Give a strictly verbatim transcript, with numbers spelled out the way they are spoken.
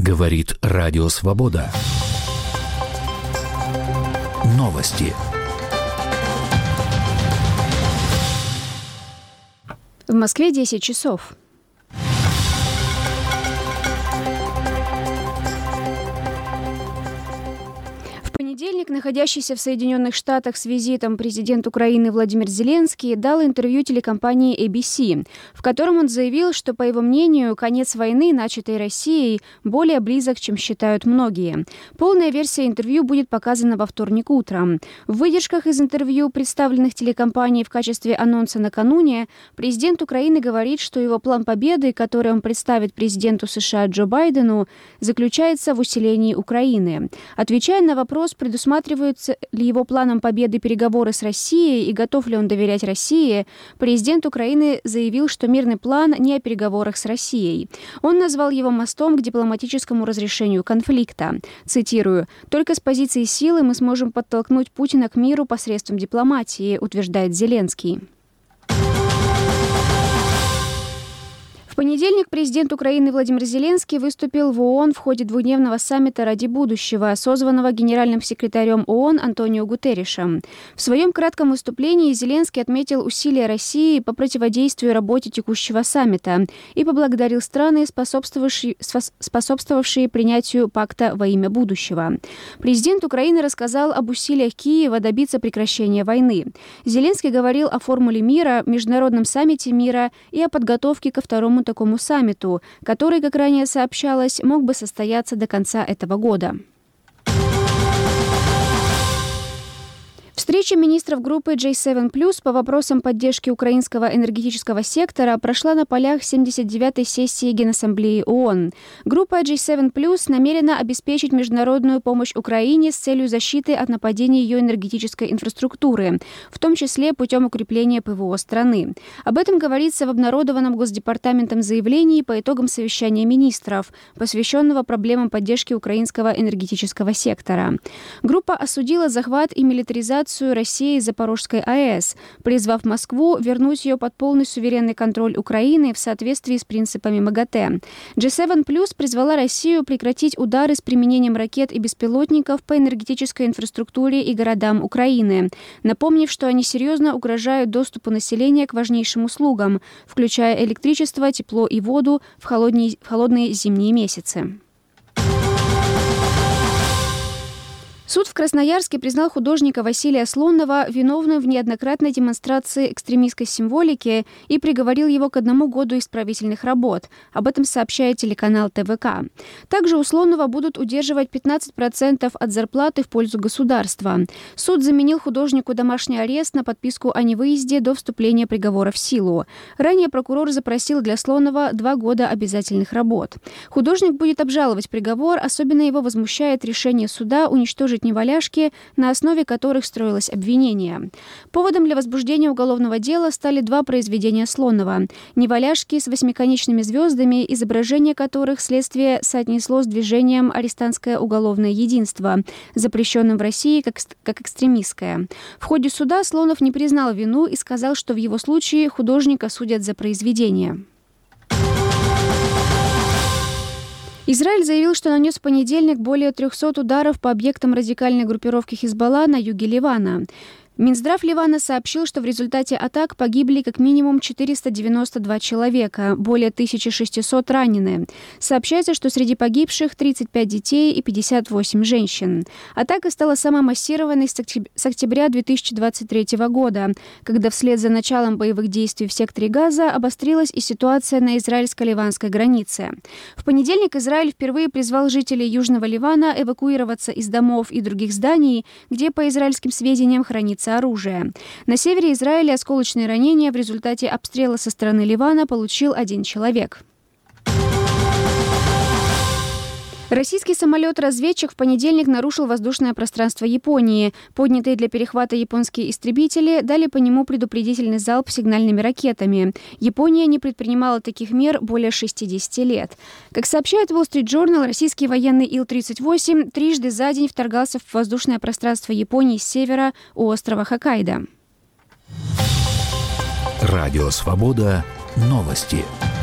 Говорит Радио Свобода. Новости. В Москве десять часов. В понедельник находящийся в Соединенных Штатах с визитом президент Украины Владимир Зеленский дал интервью телекомпании эй би си, в котором он заявил, что, по его мнению, конец войны, начатой Россией, более близок, чем считают многие. Полная версия интервью будет показана во вторник утром. В выдержках из интервью, представленных телекомпанией в качестве анонса накануне, президент Украины говорит, что его план победы, который он представит президенту США Джо Байдену, заключается в усилении Украины. Отвечая на вопрос, предусматриваются ли его планом победы переговоры с Россией и готов ли он доверять России, президент Украины заявил, что мирный план не о переговорах с Россией. Он назвал его мостом к дипломатическому разрешению конфликта. Цитирую: «Только с позиции силы мы сможем подтолкнуть Путина к миру посредством дипломатии», утверждает Зеленский. В понедельник президент Украины Владимир Зеленский выступил в ООН в ходе двухдневного саммита ради будущего, созванного генеральным секретарем ООН Антонио Гутерришем. В своем кратком выступлении Зеленский отметил усилия России по противодействию работе текущего саммита и поблагодарил страны, способствовавшие, способствовавшие принятию пакта во имя будущего. Президент Украины рассказал об усилиях Киева добиться прекращения войны. Зеленский говорил о формуле мира, международном саммите мира и о подготовке ко второму такому саммиту, который, как ранее сообщалось, мог бы состояться до конца этого года. Встреча министров группы джей семь плюс по вопросам поддержки украинского энергетического сектора прошла на полях семьдесят девятой сессии Генассамблеи ООН. Группа джей семь плюс намерена обеспечить международную помощь Украине с целью защиты от нападений ее энергетической инфраструктуры, в том числе путем укрепления ПВО страны. Об этом говорится в обнародованном Госдепартаментом заявлении по итогам совещания министров, посвященного проблемам поддержки украинского энергетического сектора. Группа осудила захват и милитаризацию России Запорожской АЭС, призвав Москву вернуть ее под полный суверенный контроль Украины в соответствии с принципами МАГАТЭ. джей семь плюс призвала Россию прекратить удары с применением ракет и беспилотников по энергетической инфраструктуре и городам Украины, напомнив, что они серьезно угрожают доступу населения к важнейшим услугам, включая электричество, тепло и воду в холодные, в холодные зимние месяцы. Суд в Красноярске признал художника Василия Слонова виновным в неоднократной демонстрации экстремистской символики и приговорил его к одному году исправительных работ. Об этом сообщает телеканал тэ вэ ка. Также у Слонова будут удерживать пятнадцать процентов от зарплаты в пользу государства. Суд заменил художнику домашний арест на подписку о невыезде до вступления приговора в силу. Ранее прокурор запросил для Слонова два года обязательных работ. Художник будет обжаловать приговор, особенно его возмущает решение суда уничтожить неваляшки, на основе которых строилось обвинение. Поводом для возбуждения уголовного дела стали два произведения Слонова. Неваляшки с восьмиконечными звездами, изображение которых следствие соотнесло с движением «Арестантское уголовное единство», запрещенным в России как, как экстремистское. В ходе суда Слонов не признал вину и сказал, что в его случае художника судят за произведение. Израиль заявил, что нанес в понедельник более трехсот ударов по объектам радикальной группировки Хизбалла на юге Ливана. Минздрав Ливана сообщил, что в результате атак погибли как минимум четыреста девяносто два человека, более тысяча шестьсот ранены. Сообщается, что среди погибших тридцать пять детей и пятьдесят восемь женщин. Атака стала самой массированной с октября две тысячи двадцать третьего года, когда вслед за началом боевых действий в секторе Газа обострилась и ситуация на израильско-ливанской границе. В понедельник Израиль впервые призвал жителей Южного Ливана эвакуироваться из домов и других зданий, где, по израильским сведениям, хранится оружие. На севере Израиля осколочные ранения в результате обстрела со стороны Ливана получил один человек. Российский самолет-разведчик в понедельник нарушил воздушное пространство Японии. Поднятые для перехвата японские истребители дали по нему предупредительный залп сигнальными ракетами. Япония не предпринимала таких мер более шестидесяти лет. Как сообщает Wall Street Journal, российский военный Ил тридцать восемь трижды за день вторгался в воздушное пространство Японии с севера у острова Хоккайдо. Радио «Свобода». Новости.